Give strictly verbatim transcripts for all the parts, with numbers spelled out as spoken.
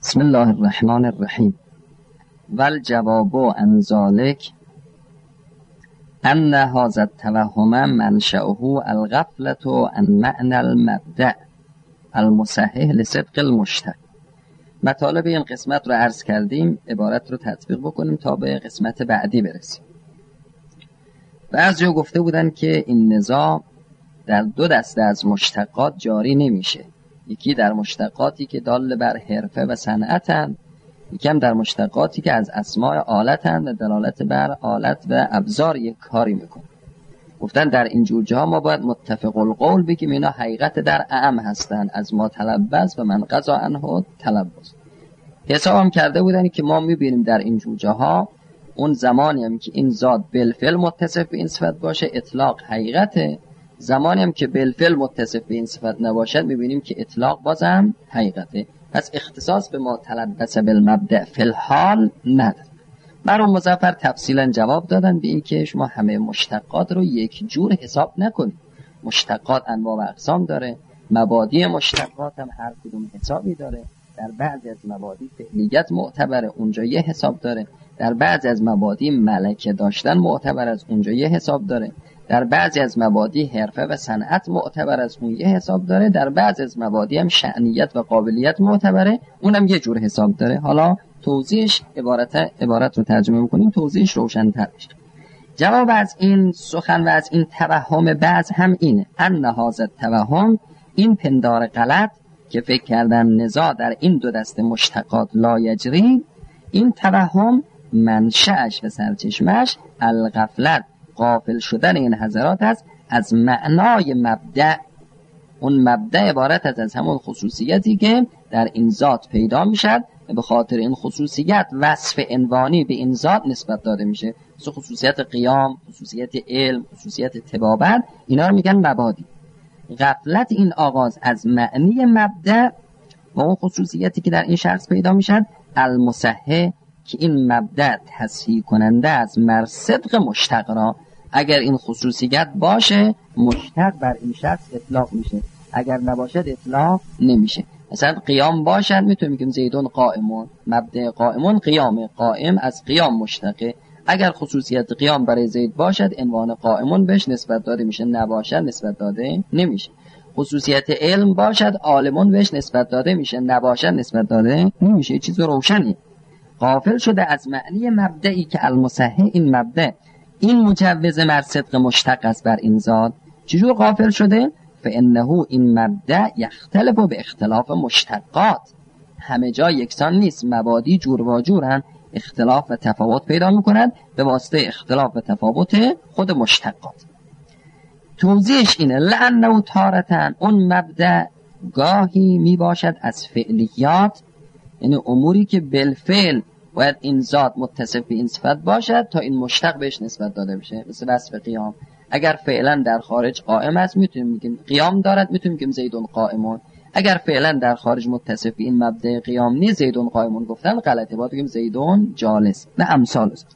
بسم الله الرحمن الرحیم. والجواب عن ذلك ان هذا التوهم منشأه الغفلة عن معنى المبدأ المصحح لصدق المشتق. مطالب این قسمت رو عرض کردیم، عبارت رو تطبیق بکنیم تا به قسمت بعدی برسیم. بعضیا گفته بودن که این نزاع در دو دسته از مشتقات جاری نمیشه، یکی در مشتقاتی که دال بر حرفه و صنعتند، یکی هم در مشتقاتی که از اسماء آلتند و دلالت بر آلت و ابزار یک کاری میکنه. گفتن در این جور جاها ما باید متفق القول بگیم اینا حقیقت در اعم هستند، از ما تلبس و من قضا عنه تلبس. حساب هم کرده بودن که ما میبینیم در این جور جاها اون زمانی هم که این ذات بالفعل متصف به این صفت باشه اطلاق حقیقته، زمانی هم که بالفعل متصف به این صفت نباشد میبینیم که اطلاق بازم حقیقته. پس اختصاص به ما تلبس بالمبدأ فی الحال نداره. مرحوم مظفر تفصیلا جواب دادن به این که شما همه مشتقات رو یک جور حساب نکنید. مشتقات انواع و اقسام داره، مبادی مشتقات هم هر کدوم حسابی داره. در بعضی از مبادی فعلیت معتبره، اونجا یه حساب داره. در بعضی از مبادی ملکه داشتن معتبر از اونجا یه حساب داره. در بعضی از مبادی حرفه و صنعت معتبر از اون یه حساب داره. در بعضی از مبادی هم شأنیت و قابلیت معتبره، اونم یه جور حساب داره. حالا توضیحش عبارت عبارت رو ترجمه می‌کنیم، توضیحش روشن‌تر میشه. جواب از این سخن و از این توهم بعض هم اینه: ان هذا التوهم، این پندار غلط که فکر کردن نزاع در این دو دسته مشتقات لا یجری، این توهم منشأش و سرچشمش الغفلت، غافل شدن این حضرات است از معنای مبدأ. اون مبدأ عبارت است از همون خصوصیتی که در این ذات پیدا میشد و به خاطر این خصوصیت وصف عنوانی به این ذات نسبت داده میشه، مثل خصوصیت قیام، خصوصیت علم، خصوصیت طبابت، اینا رو میگن مبادی. غفلت این آغاز از معنی مبدأ و اون خصوصیتی که در این شخص پیدا میشد المصحح، که این مبدأ تصحیح کننده از مرصدق مشتق را، اگر این خصوصیت باشه مشتق بر این شخص اطلاق میشه، اگر نباشد اطلاق نمیشه. مثلا قیام باشد میتونیم بگیم زیدون قائمون، مبدأ قائمون قیام، قائم از قیام مشتقه. اگر خصوصیت قیام برای زید باشد عنوان قائمون بهش نسبت داده میشه، نباشد نسبت داده نمیشه. خصوصیت علم باشد عالمون بهش نسبت داده میشه، نباشد نسبت داده نمیشه. یه چیز روشنی. غافل شده از معنی مبدئی که المصحح، این مبدأ این مجوز مرصدق مشتق است بر این ذات. چجور غافل شده؟ فانه این مبدأ یختلف به اختلاف مشتقات، همه جا یکسان نیست، مبادی جور و جورن، اختلاف و تفاوت پیدا میکند به واسطه اختلاف و تفاوت خود مشتقات. توضیحش اینه: لأنه تارتن، اون مبدأ گاهی میباشد از فعلیات، یعنی اموری که بالفعل باید این ذات متصف به این صفت باشد تا این مشتق بهش نسبت داده بشه، مثل وصف قیام. اگر فعلا در خارج قائم است میتونیم بگیم قیام دارد، میتونیم بگیم زیدون قائمون. اگر فعلا در خارج متصف به این مبدأ قیام نیست، زیدون قائمون گفتن غلطه، باید بگیم زیدون جالس و امثال است.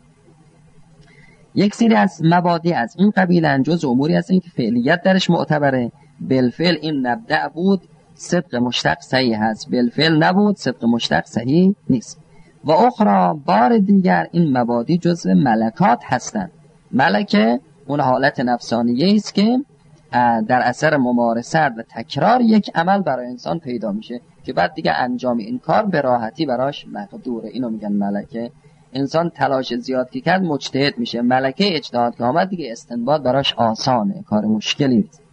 یک سری از مبادی از این قبیل جز اموری هستند که فعلیت درش معتبره، بالفعل این مبدأ بود، صدق مشتق صحیح هست، بالفعل نبود، صدق مشتق صحیح نیست. و اخرى، بار دیگر این مبادی جزء ملکات هستند. ملکه اون حالت نفسانیه است که در اثر ممارست و تکرار یک عمل برای انسان پیدا میشه که بعد دیگه انجام این کار به راحتی براش مقدوره، اینو میگن ملکه. انسان تلاش زیاد که کرد مجتهد میشه، ملکه اجتهاد که آمد دیگه استنباط براش آسانه، کار مشکلی نیست.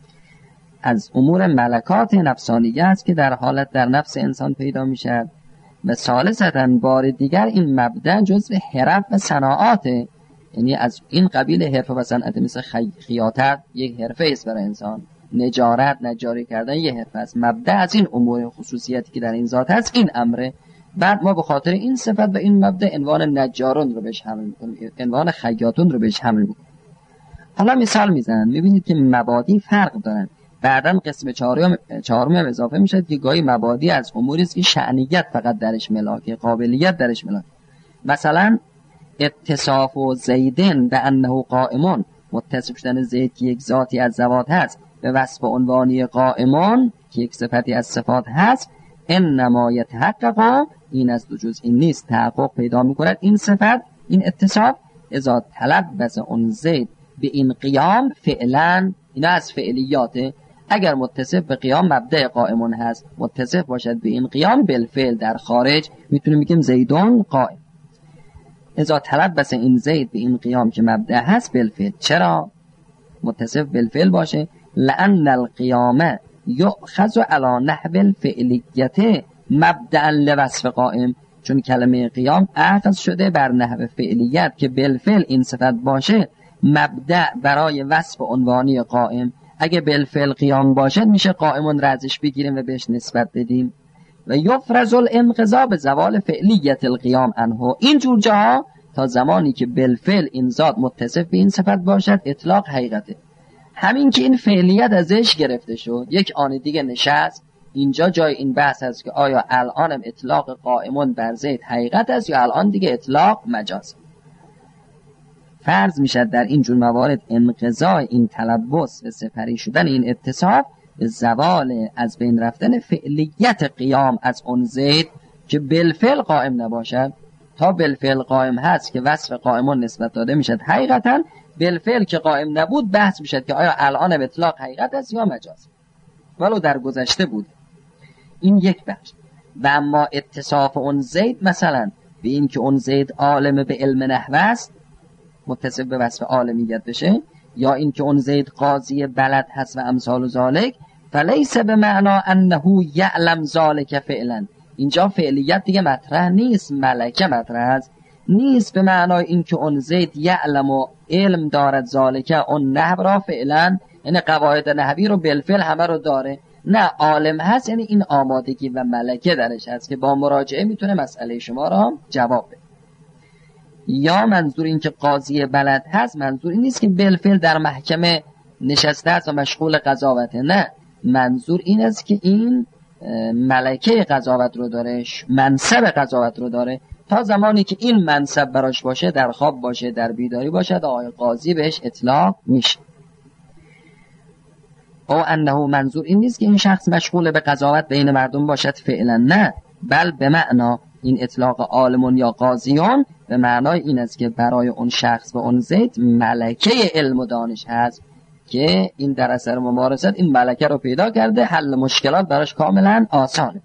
از امور ملکات نفسانیه است که در حالت در نفس انسان پیدا میشه. و ثالثاً بار دیگر این مبدأ جزء حرف و صناعاته، یعنی از این قبیل حرف و صنعت، مثل خیاطت یک حرفه است برای انسان، نجارت، نجاری کردن یک حرفه است. مبدأ از این امور خصوصیتی که در این ذات هست این امره. بعد ما به خاطر این صفت و این مبدأ عنوان نجارون رو بهش حمل می‌کنیم، عنوان خیاطون رو بهش حمل می‌کنیم. حالا مثال میزنن، می‌بینید که مبادی فرق دارن. بعدن قسم چهارم چهارم هم اضافه میشه که گاهی مبادی از اموری است که شأنیت فقط درش ملاکه، قابلیت درش ملاکه. مثلا اتصاف و زیدن به انه قائمون، متصف شدن زید که یک ذاتی از ذوات هست به وصف عنوانی قائمون که یک صفتی از صفات هست، انما یتحقق، این از دو جز این نیست، تحقق پیدا میکند این صفت، این اتصاف، اذا تلبس اون زید به این قیام فعلا، اینا از فعلیاته. اگر متصف به قیام مبدأ قائمون هست، متصف باشد به این قیام بالفعل در خارج، میتونیم بگیم زیدون قائم. اذا تلبس این زید به این قیام که مبدأ هست بالفعل. چرا متصف بالفعل باشه؟ لأن القیام یؤخذ علی نحو الفعلیت مبدأ لوصف قائم، چون کلمه قیام اخذ شده بر نحو فعلیت که بالفعل این صفت باشه مبدأ برای وصف عنوانی قائم. اگه بالفعل قیام باشد میشه قائمون رزش بگیریم و بهش نسبت بدیم. و یفرض الانقضاء به زوال فعلیت القیام عنه، این جور جاها تا زمانی که بالفعل این ذات متصف به این صفت باشد اطلاق حقیقته. همین که این فعلیت ازش گرفته شد، یک آن دیگه نشست، اینجا جای این بحث هست که آیا الانم اطلاق قائمون بر زید حقیقت است یا الان دیگه اطلاق مجاز. فرض میشد در این جور موارد انقضاء این تلبس و سپری شدن این اتصاف به زوال از بین رفتن فعلیت قیام از اون زید که بالفعل قائم نباشد. تا بالفعل قائم هست که وصف قائمون نسبت داده میشد حقیقتا، بالفعل که قائم نبود بحث میشد که آیا الان اطلاق حقیقت است یا مجاز، ولو در گذشته بود. این یک بخش. و اما اتصاف اون زید مثلا به این که اون زید عالم به علم نحو است، متصف به وصف عالمیت بشه، یا این که اون زید قاضی بلد هست و امثال ذالک، فلیس به معنا انه یعلم ذالک فعلا، اینجا فعلیت دیگه مطرح نیست، ملکه مطرح است. نیست به معنای این که اون زید یعلم و علم دارد ذالک اون نحو را فعلا، یعنی قواعد نحوی رو بالفعل همه رو داره، نه عالم هست یعنی این آمادگی و ملکه درش هست که با مراجعه میتونه مسئله شما را جواب بده. یا منظور این که قاضی بلد هست، منظور این نیست که بالفعل در محکمه نشسته است و مشغول قضاوته، نه، منظور این است که این ملکه قضاوت رو داره، منصب قضاوت رو داره. تا زمانی که این منصب براش باشه، در خواب باشه، در بیداری باشه، آقای قاضی بهش اطلاق میشه. او انه، منظور این نیست که این شخص مشغول به قضاوت بین مردم باشد فعلا، نه، بل به معنا این اطلاق عالمون یا قاضیان به معنای این است که برای اون شخص و اون زید ملکه علم و دانش هست که این در اثر ممارست این ملکه رو پیدا کرده، حل مشکلات براش کاملا آسانه.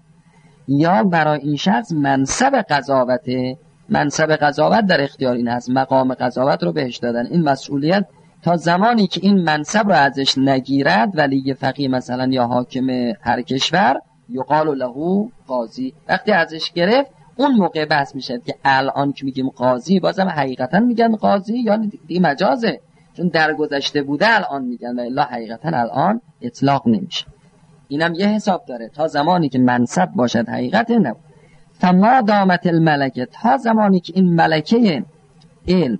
یا برای این شخص منصب قضاوت، منصب قضاوت در اختیار این هست، مقام قضاوت رو بهش دادن، این مسئولیت تا زمانی که این منصب رو ازش نگیرد، ولی فقیه مثلا یا حاکم هر کشور، یقال له قاضی، وقتی ازش گرفت اون موقع بحث میشه که الان که میگیم قاضی بازم حقیقتا میگن قاضی یا دیگه مجازه، چون در گذشته بوده الان میگن و الا حقیقتا الان اطلاق نمیشه. اینم یه حساب داره، تا زمانی که منصب باشد حقیقت نبود. فما دامت الملکه، تا زمانی که این ملکه علم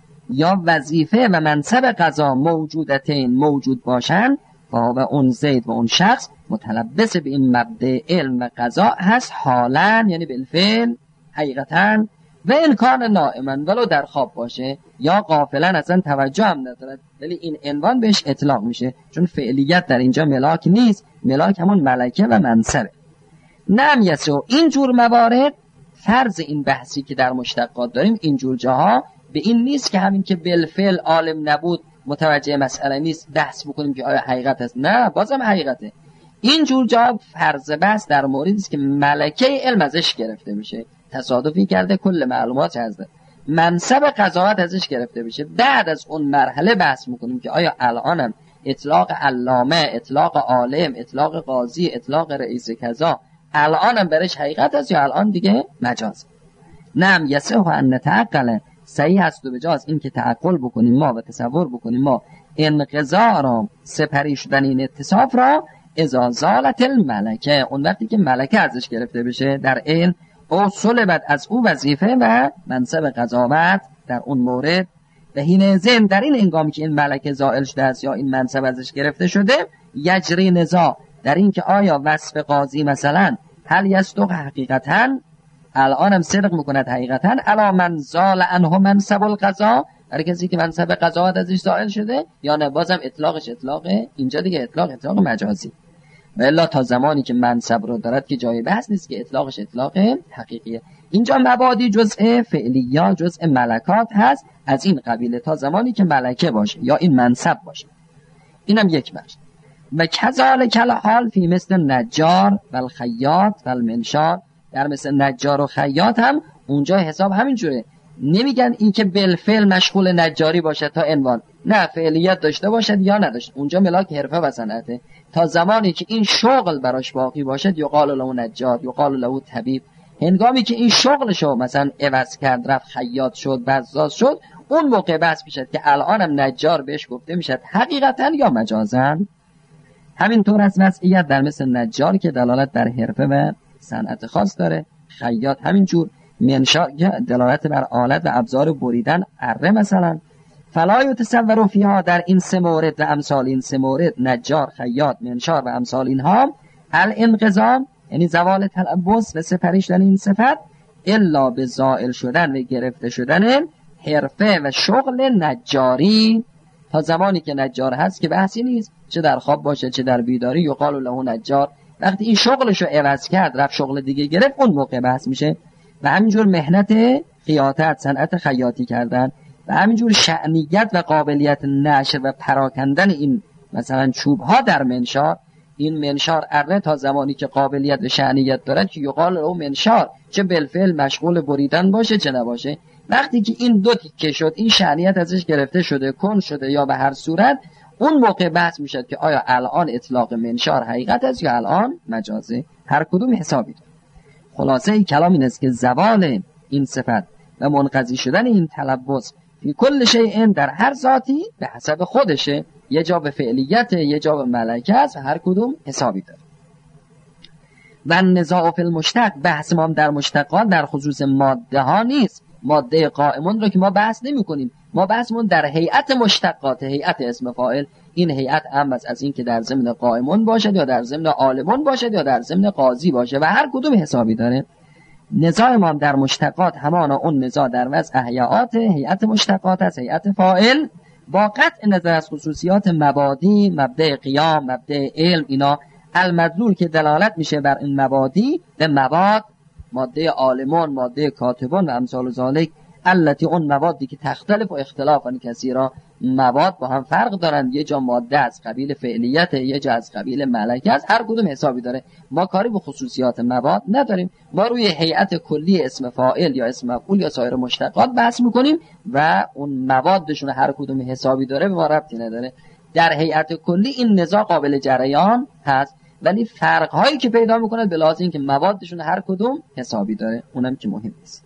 یا وظیفه و منصب قضا موجودتین موجود باشند، و اون زید و اون شخص متلبس به این مبدأ علم و قضا هست حالا، یعنی بالفعل حقیقتا، و امکان نائما ولو در خواب باشه یا غافلا اصلا توجه هم ندارد، ولی این عنوان بهش اطلاق میشه، چون فعلیت در اینجا ملاک نیست، ملاک همون ملکه و منصبه. نم یسو، این جور موارد فرض این بحثی که در مشتقات داریم این جور جاها به این نیست که همین که بالفعل عالم نبود متوجه مسئله نیست بحث بکنیم که آیا حقیقت است، نه، بازم حقیقته. این جور جا فرض بحث در موردی است که ملکه علم ازش گرفته میشه، تصادفی کرده کل معلومات هست، منصب قضاوت ازش گرفته میشه، بعد از اون مرحله بحث میکنیم که آیا الانم اطلاق علامه، اطلاق عالم، اطلاق قاضی، اطلاق رئیس کذا الانم برش حقیقت است یا الان دیگه مجاز. نعم یسه ان نتعقل، صحیح هست و بجاز این که تعقل بکنیم ما و تصور بکنیم ما انقضا را، سپری شدن این اتصاف را، اذا زالت الملکه، اون وقتی که ملکه ازش گرفته بشه در علم، او صلبت از او وظیفه و منصب قضاوت در اون مورد، و هین زن در این انگامی که این ملکه زائل شده است یا این منصب ازش گرفته شده، یجری نزاع در این که آیا وصف قاضی مثلا هل یصدق حقیقتا، الان هم صدق میکند حقیقتا، الا من زال عنه منصب القضا، هر کسی که منصب قضاوت ازش زائل شده، یا نه بازم اطلاقش اطلاقه، اینجا دیگه اطلاق اطلاق مجازی. و الا تا زمانی که منصب رو دارد که جای بحث نیست که اطلاقش اطلاق حقیقیه. اینجا مبادی جزء فعلیات جزء ملکات هست از این قبیله تا زمانی که ملکه باشه یا این منصب باشه. اینم یک بخش. و کذالک الحال فی مثل نجار و الخیاط و المنشار، در مثل نجار و خیاط هم اونجا حساب همین جوره. نمیگن این که بالفعل مشغول نجاری باشه تا عنوان، نه، فعلیت داشته باشد یا نداشت، اونجا ملاک حرفه و صنعته. تا زمانی که این شغل براش باقی باشد یقال له نجار، یقال له طبیب. هنگامی که این شغلشو مثلا عوض کرد، رفت خیاط شد، بزاز شد، اون موقع بحث میشد که الانم نجار بهش گفته میشد حقیقتا یا مجازا. همینطور از وضعیت در مثل نجار که دلالت بر حرفه و صنعت خاص داره، خیاط همینجور، منشار دلالت بر آلت و ابزار بریدن، اره مثلا. فلا یتصور فیها، در این سه مورد و امثال این سه مورد، نجار، خیاط، منشار و امثال اینها، الانقضام یعنی زوال تلبس و سپریشدن این صفت، الا به زائل شدن و گرفته شدن حرفه و شغل نجاری. تا زمانی که نجار هست که بحثی نیست، چه در خواب باشه چه در بیداری، یقال له نجار. وقتی این شغلشو عوض کرد رفت شغل دیگه گرفت، اون موقع بحث میشه. و همینجور مهنت خیاطت، صنعت خیاطی کردن، و همینجور شأنیت و قابلیت نشر و پراکندن این مثلا چوب ها در منشار. این منشار اره تا زمانی که قابلیت و شأنیت دارد که یقال له منشار، چه بالفعل مشغول بریدن باشه چه نباشه. وقتی که این دو تیکه شد، این شأنیت ازش گرفته شده، کن شده یا به هر صورت، اون موقع بحث میشد که آیا الان اطلاق منشار حقیقت است یا الان مجازه. هر کدوم حسابی داره. خلاصه ای کلام این است که زوال این صفت و منقضی شدن این تلبس فی کل شیء در هر ذاتی به حسب خودشه، یه جا به فعلیت یه جا به ملکه است و هر کدوم حسابی داره. و نزاع فی المشتق، بحث ما در مشتقات در خصوص ماده ها نیست. ماده قائمون رو که ما بحث نمی کنیم، ما بحثمون در هیئت مشتقات، هیئت اسم فاعل. این هیئت هم از این که در ضمن قائمون باشد یا در ضمن عالمون باشد یا در ضمن قاضی باشه و هر کدوم حسابی داره. نزاع ما در مشتقات همانا اون نزاع در وضع هیئات، هیئت مشتقات از هیئت فاعل، با قطع نظر از خصوصیات مبادی، مبدأ قیام، مبدأ علم، اینا المدلول که دلالت میشه بر این مبادی به مواد، ماده عالمون، ماده کاتبون و امثال ذالک، التی اون موادی که تختلف و اختلافا کثیرا، مواد با هم فرق دارن، یه جا ماده از قبیل فعلیت، یه جا از قبیل ملکه است، هر کدوم حسابی داره. ما کاری به خصوصیات مواد نداریم، ما روی هیئت کلی اسم فاعل یا اسم مفعول یا سایر مشتقات بحث میکنیم و اون موادشون هر کدوم حسابی داره به ما ربطی نداره. در هیئت کلی این نزاع قابل جریان هست، ولی فرق هایی که پیدا میکنه به لحاظ اینکه موادشون هر کدوم حسابی داره، اونم که مهم است.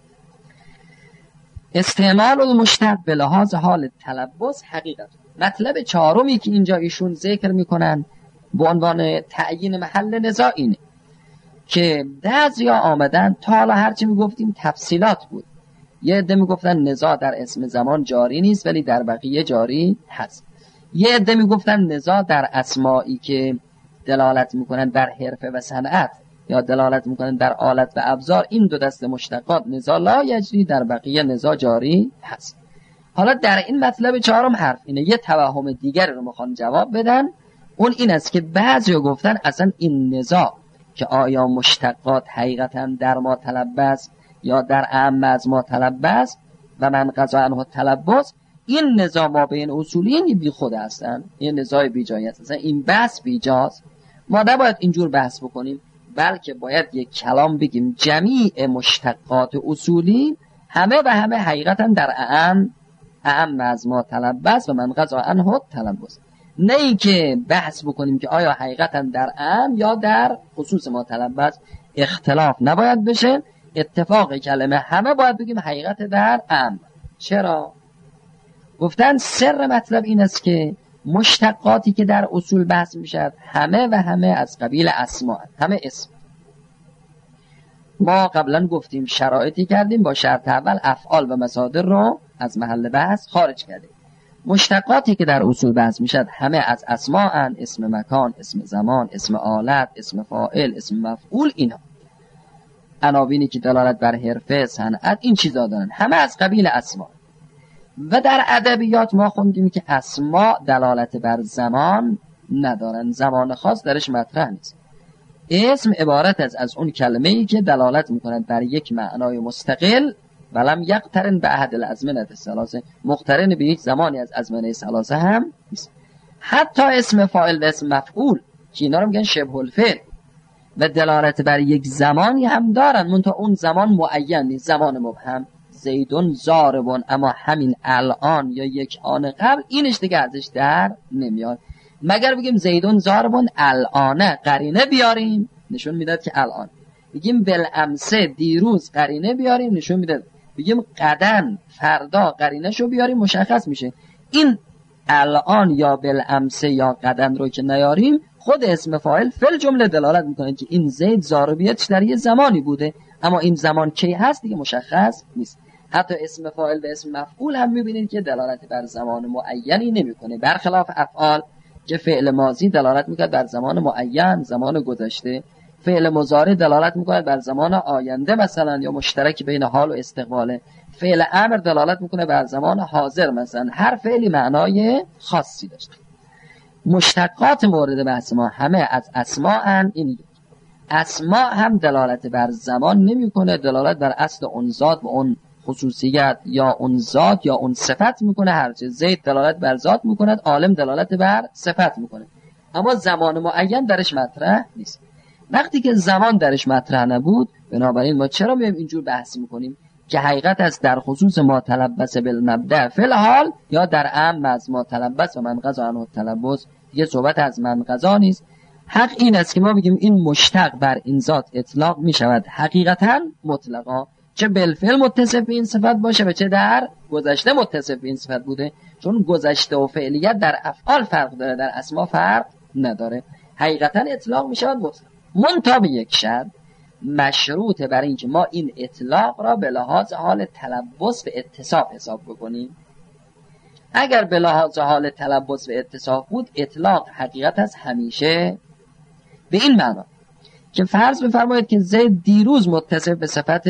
استعمال المشتق به لحاظ حال تلبس حقیقت. مطلب چهارمی که اینجا ایشون ذکر میکنن به عنوان تعیین محل نزاع اینه که بعضیا آمدن، تا حالا هرچی میگفتیم تفصیلات بود، یه عده میگفتن نزاع در اسم زمان جاری نیست ولی در بقیه جاری هست، یه عده میگفتن نزاع در اسمایی که دلالت میکنن بر حرفه و صنعت یا دلالت میکنن بر آلت و ابزار، این دو دسته مشتقات نزاع لا یجری، در بقیه نزاع جاری هست. حالا در این مطلب چهارم حرف اینه، یه توهم دیگر رو میخوان جواب بدن. اون این است که بعضی گفتن اصلا این نزاع که آیا مشتقات حقیقتا در ما تلبس یا در اعم از ما تلبس و من قضا عنه تلبس، این نزاع ما بین اصولین بی خود هستن، این نزاع بی جایی هست، اصلا این بحث بی جاست. ما نباید اینجور بحث بکنیم، بلکه باید یک کلام بگیم جمیع مشتقات اصولی همه و همه حقیقتا در اعم اعم از ما تلبس و من قضا عنه تلبس. نه ای که بحث بکنیم که آیا حقیقتا در اعم یا در خصوص ما تلبس، اختلاف نباید بشه، اتفاق کلمه همه باید بگیم حقیقت در اعم. چرا؟ گفتن سر مطلب این است که مشتقاتی که در اصول بحث میشد همه و همه از قبیل اسماء، همه اسم. ما قبلا گفتیم شرایطی کردیم، با شرط اول افعال و مصادر رو از محل بحث خارج کردیم. مشتقاتی که در اصول بحث میشد همه از اسماء، اسم مکان، اسم زمان، اسم آلت، اسم فاعل، اسم مفعول، اینا عناوینی که دلالت بر حرفه، صنعت، این چیزا دارن، همه از قبیل اسماء. و در ادبیات ما خوندیم که اسماء دلالت بر زمان ندارن، زمان خاص درش مطرح نیست. اسم عبارت از از اون کلمه ای که دلالت میکند بر یک معنای مستقل ولم یقترن به احد الازمنه الثلاثه، مقترن به یک زمانی از ازمنه ثلاثه هم نیست. حتی اسم فاعل و اسم مفعول که اینا رو میگن شبه الفعل و دلالت بر یک زمانی هم دارن، منتها اون زمان معین نیست، زمان مبهم. زیدون ضاربون، اما همین الان یا یک آن قبل اینش دیگه ازش در نمیاد، مگر بگیم زیدون ضاربون الانه، قرینه بیاریم نشون میداد که الان. بگیم بالامسه دیروز، قرینه بیاریم نشون میداد. بگیم غدن فردا، قرینه شو بیاریم مشخص میشه. این الان یا بالامسه یا غدن رو که نیاریم، خود اسم فاعل فل جمله دلالت میکنه که این زید ضاربیتش در یه زمانی بوده، اما این زمان کی هست دیگه مشخص نیست. حتی اسم فاعل و اسم مفعول هم میبینید که دلالت بر زمان معینی نمیکنه، برخلاف افعال که فعل ماضی دلالت میکنه بر زمان معین، زمان گذشته. فعل مضارع دلالت میکنه بر زمان آینده مثلا، یا مشترک بین حال و استقباله. فعل امر دلالت میکنه بر زمان حاضر مثلا. هر فعلی معنای خاصی داشته. مشتقات مورد بحث ما همه از اسماء ان. این اسماء هم دلالت بر زمان نمیکنه، دلالت بر اصل اون ذات و اون خصوصیت یا اون ذات یا اون صفت میکنه. هرچه زید دلالت بر ذات میکند، عالم دلالت بر صفت میکنه، اما زمان معین درش مطرح نیست. وقتی که زمان درش مطرح نبود، بنابراین ما چرا میایم اینجور بحث میکنیم که حقیقت است در خصوص ما تلبس بالمبدأ فی الحال، یا در عام از ما تلبس و من قضا عنه تلبس، دیگه صحبت از من قضا نیست. حق این است که ما بگیم این مشتق بر این ذات اطلاق میشود حقیقتا مطلقا، چه بالفعل متصف به این صفت باشه و چه در گذشته متصف به این صفت بوده، چون گذشته و فعلیت در افعال فرق داره، در اسما فرق نداره. حقیقتا اطلاق میشود مطلق، منتها به یک شرط، مشروط بر این که ما این اطلاق را به لحاظ حال تلبس و اتصاف حساب بکنیم. اگر به لحاظ حال تلبس و اتصاف بود، اطلاق حقیقت است همیشه به این معنا که فرض بفرمایید که زید دیروز متصف به صفت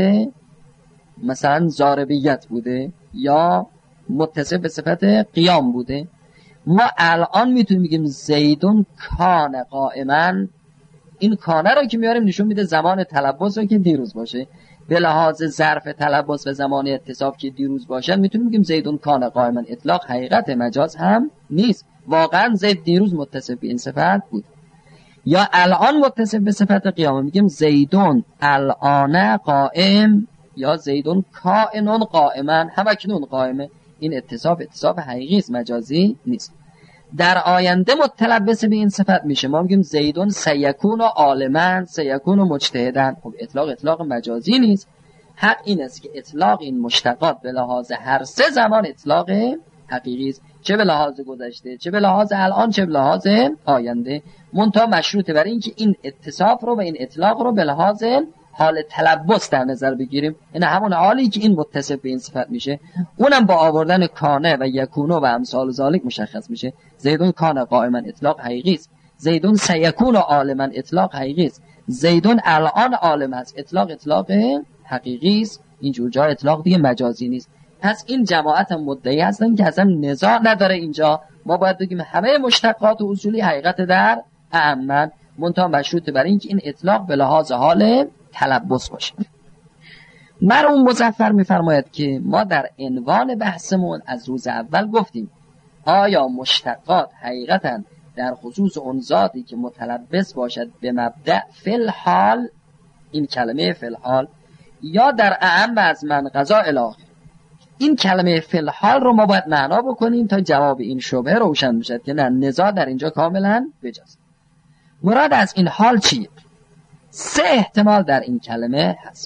مثلا ضاربیت بوده یا متصف به صفت قیام بوده، ما الان میتونیم بگیم زیدون کان قائما. این کانه رو که میاریم نشون میده زمان تلبس رو که دیروز باشه، به لحاظ ظرف تلبس و زمان اتصاف که دیروز باشن میتونیم بگیم زیدون کان قائما. اطلاق حقیقت مجاز هم نیست، واقعا زید دیروز متصف به این صفت بود. یا الان متصف به صفت قیام، میگیم زیدون الان قائم یا زیدون کائنون قائما، همکنون قائمه. این اتصاف اتصاف حقیقی است، مجازی نیست. در آینده متلبس به این صفت میشه، ما میگیم زیدون سیکون و عالما، سیکون و مجتهدن. خب اطلاق اطلاق مجازی نیست. حق این است که اطلاق این مشتقات به لحاظ هر سه زمان اطلاق حقیقی است، چه به لحاظ گذشته، چه به لحاظ الان، چه به لحاظ آینده. منتها مشروطه برای اینکه این اتصاف رو و این اطلاق رو به لحاظ حال تلبس در نظر بگیریم. این همون حالی که این متصف به این صفت میشه، اونم با آوردن کانه و یکونو و امثال ذالک مشخص میشه. زیدون کان قائما اطلاق حقیقی است، زیدون سیکون عالما اطلاق حقیقی است، زیدون الان عالم است اطلاق اطلاق حقیقی است. اینجور جا اطلاق دیگه مجازی نیست. پس این جماعت هم مدعی هستن که اصلا نزاع نداره اینجا، ما باید بگیم همه مشتقات و اصولی حقیقت در اعمن، منتها مشروط بر این که این اطلاق به لحاظ حال تلبس باشه. مرحوم مظفر میفرماید که ما در عنوان بحثمون از روز اول گفتیم آیا مشتقات حقیقتا در خصوص اون ذاتی که متلبس باشد به مبدأ فی الحال، این کلمه فی الحال، یا در اعم از من قضا الاخر. این کلمه فی الحال رو ما باید معنا بکنیم تا جواب این شبهه روشن بشه که نه، نزاع در اینجا کاملا بجاست. مراد از این حال چیه؟ سه احتمال در این کلمه هست.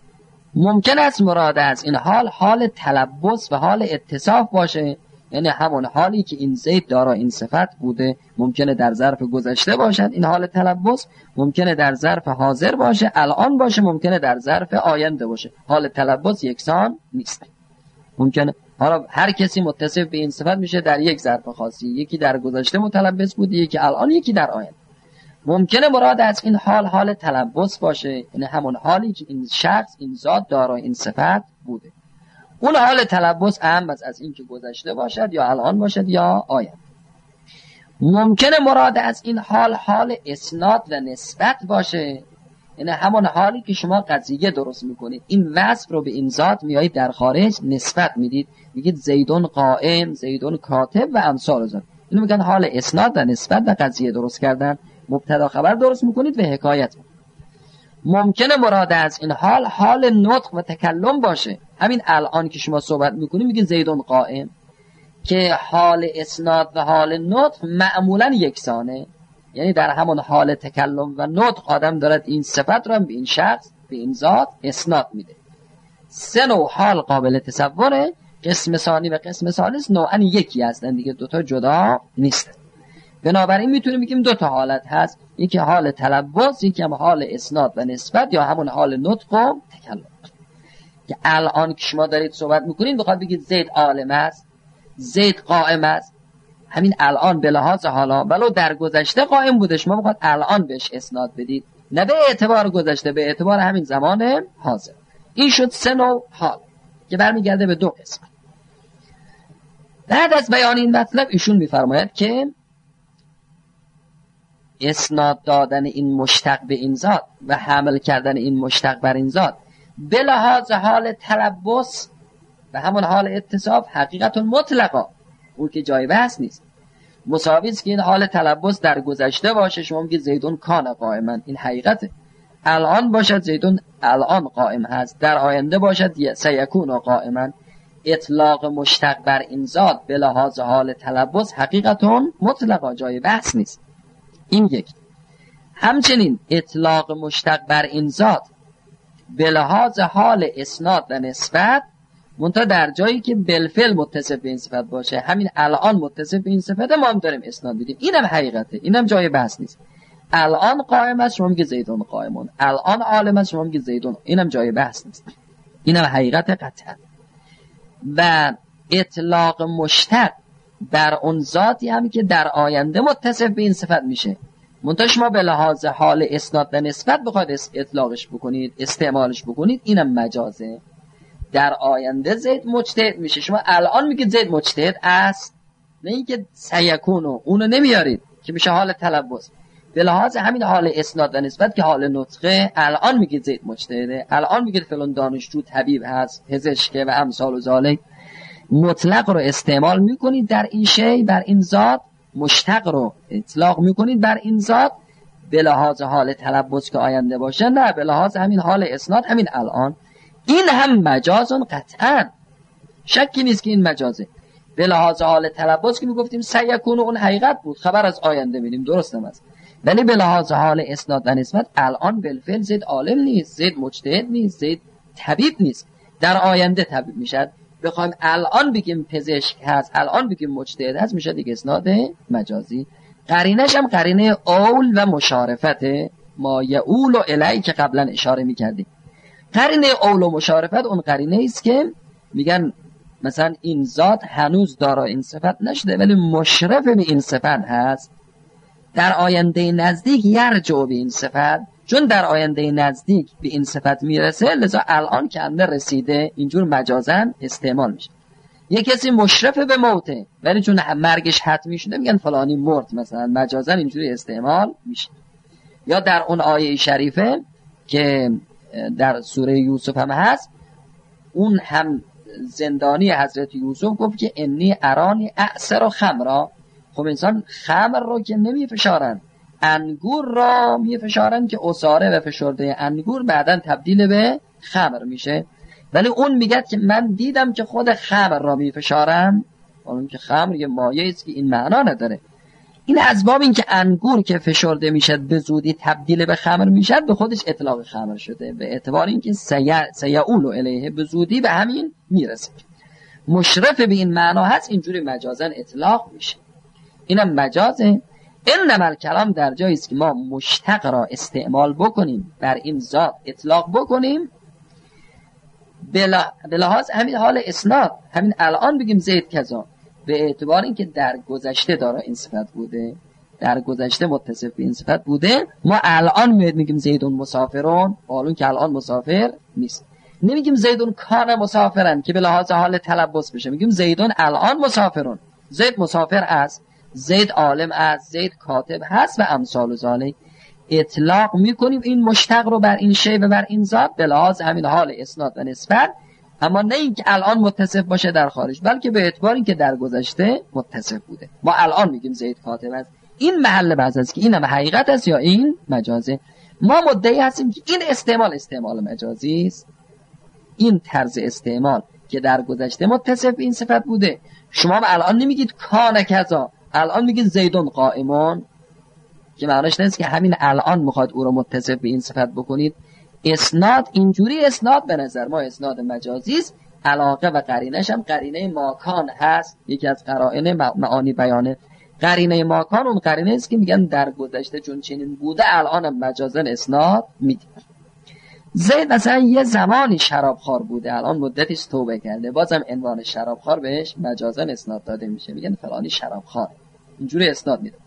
ممکن است مراد از این حال حال تلبس و حال اتصاف باشه، یعنی همون حالی که این زید دارا این صفت بوده ممکنه در ظرف گذشته باشد این حال تلبس، ممکنه در ظرف حاضر باشه الان باشه، ممکنه در ظرف آینده باشه. حال تلبس یکسان نیست. ممکنه حالا هر کسی متصف به این صفت میشه در یک ظرف خاصی، یکی در گذشته متلبس بوده، یکی الان، یکی در آینده. ممکنه مراد از این حال حال تلبس باشه، یعنی همون حالی که این شخص این ذات دارای این صفت بوده. اون حال تلبس اهم از این که گذشته باشد یا الان باشد یا آینده. ممکنه مراد از این حال حال اسناد و نسبت باشه، یعنی همون حالی که شما قضیه درست میکنید، این وصف رو به این ذات میایید در خارج نسبت میدید، میگید زیدون قائم، زیدون کاتب و امثال ذالک. اینو میگن حال اسناد و نسبت و قضیه درست کردن. مبتدا خبر درست میکنید و حکایت. ممکنه مراد از این حال حال نطق و تکلم باشه، همین الان که شما صحبت میکنید میگید زیدون قائم، که حال اسناد و حال نطق معمولا یکسانه، یعنی در همون حال تکلم و نطق آدم دارد این صفت رو به این شخص، به این ذات اسناد میده. سه نوع حال قابل تصوره، قسم ثانی و قسم ثالث نوعا یکی هستن دیگه، دوتا جدا نیستن. بنابراین میتونیم بگیم دوتا حالت هست، یکی حال تلبس، یکی هم حال اسناد و نسبت یا همون حال نطق و تکلم. که الان که شما دارید صحبت میکنید بخواد بگید زید عالم است، زید قائم است، همین الان به لحاظ حالا ولو در گذشته قائم بوده، شما بخواد الان بهش اسناد بدید، نه به اعتبار گذشته، به اعتبار همین زمان حاضر. این شد سه نوع حال که برمیگرده به دو قسم. بعد از بیان این مطلب ایشون میفرماید که اسناد دادن این مشتق به این ذات و حمل کردن این مشتق بر این ذات به لحاظ حال تلبس و همون حال اتصاف حقیقت مطلقا، اون که جای بحث نیست. مساوی است که این حال تلبس در گذشته باشه، شما میگید زیدون کان قائما، این حقیقته. الان باشد زیدون الان قائم هست، در آینده باشد سیکون قائما. اطلاق مشتق بر این ذات به لحاظ حال تلبس حقیقتون مطلقا، جای بحث نیست. این یک. همچنین اطلاق مشتق بر این ذات به لحاظ حال اسناد و نسبت، منتها در جایی که بالفعل متصف به این صفت باشه، همین الان متصف به این صفت ما هم داریم اسناد بدیم، اینم حقیقته، اینم جای بحث نیست. الان قائم است، شما میگه زیدون قائمون، الان عالم است، شما میگه زیدون، اینم جای بحث نیست، اینم حقیقت قطعا. و اطلاق مشتق بر اون ذاتی هم که در آینده متصف به این صفت میشه، منتها شما به لحاظ حال اسناد و نسبت بخواید اطلاقش بکنید، استعمالش بکنید، اینم مجازه. در آینده زید مجتهد میشه، شما الان میگید زید مجتهد است، نه اینکه سیکونو اونو نمیارید که میشه حال تلبس. به لحاظ همین حال اسناد و نسبت که حال نطقه، الان میگید زید مجتهده، الان میگید فلان دانشجو طبیب هست، پزشکه و امثال و ذالک. مطلق رو استعمال میکنید در این شی، بر این ذات، مشتق رو اطلاق میکنید بر این ذات به لحاظ حال تلبس که آینده باشه، نه به لحاظ همین حال اسناد همین الان. این هم مجازون قطعا، شکی نیست که این مجازه. به لحاظ حال تلبس که میگفتیم سیکون اون حقیقت بود، خبر از آینده میدیم، درست هم است. ولی به لحاظ حال اسناد و نسبت الان بالفعل زید عالم نیست، زید مجتهد نیست، زید طبیب نیست، در آینده طبیب میشد. بخوایم الان بگیم پزشک هست، الان بگیم مجتهد هست، میشه دیگه اسناد مجازی. قرینش هم قرینه اول و مشارفته، ما یعول و الی که قبلا اشاره میکردیم. قرینه اول و مشارفت اون قرینه است که میگن مثلا این ذات هنوز دارا این صفت نشده ولی مشرف به این صفت هست، در آینده نزدیک یرجع به این صفت، چون در آینده نزدیک به این صفت میرسه، لذا الان که انده رسیده، اینجور مجازن استعمال میشه. یه کسی مشرف به موته ولی چون مرگش حتمی شده میگن فلانی مرد، مثلا مجازن اینجوری استعمال میشه. یا در اون آیه شریفه که در سوره یوسف هم هست، اون هم زندانی حضرت یوسف گفت که انی ارانی اعصر و خمرا. خب انسان خمر رو که نمی فشارن، انگور را می فشارن که اصاره و فشرده انگور بعداً تبدیل به خمر میشه، ولی اون میگه که من دیدم که خود خمر را می فشارن، اون که خمر یه مایه است که این معنا نداره. این از باب این که انگور که فشرده میشد به زودی تبدیل به خمر میشد، به خودش اطلاق خمر شده، به اعتبار اینکه سیعول الیه به زودی به همین میرسه. مشرف به این معنا هست، اینجوری مجازن اطلاق میشه. اینم مجازه. انما الکلام در جایی است که ما مشتق را استعمال بکنیم، بر این ذات اطلاق بکنیم، به لحاظ همین حال اسناد، همین الان بگیم زید کذا، به اعتبار اینکه در گذشته داره این صفت بوده، در گذشته متصف به این صفت بوده، ما الان میگیم زیدون مسافرون، حالون که الان مسافر نیست. نمیگیم زیدون کان مسافرن که به لحاظ حال تلبس بشه، میگیم زیدون الان مسافرون، زید مسافر است، زید عالم است، زید کاتب هست و امثال ذالک. اطلاق میکنیم این مشتق رو بر این شی و بر این ذات به لحاظ همین حال اسناد و نسبت، اما نه اینکه الان متصف باشه در خارج، بلکه به اعتبار اینکه در گذشته متصف بوده. ما الان میگیم زید کاتب است، این محل بحث است که این هم حقیقت است یا این مجازه. ما مدعی هستیم که این استعمال استعمال مجازی است، این طرز استعمال که در گذشته متصف به این صفت بوده. شما الان نمیگید کان کذا، الان میگید زیدون قائمون، که معناش نیست که همین الان میخواد او رو متصف به این صفت بکنید. اسناد اینجوری اسناد به نظر ما اسناد مجازی است، علاقه و قرینش هم قرینه ماکان هست. یکی از قرائن معانی بیانه قرینه ماکان اون قرینه است که میگن در گذشته چون چنین بوده الان هم مجازا اسناد میدید. زید مثلا یه زمانی شرابخوار بوده، الان مدتی است توبه کرده، بازم عنوان شرابخوار بهش مجازا اسناد داده میشه، میگن فلانی شرابخوار، اینجوری اسناد میده.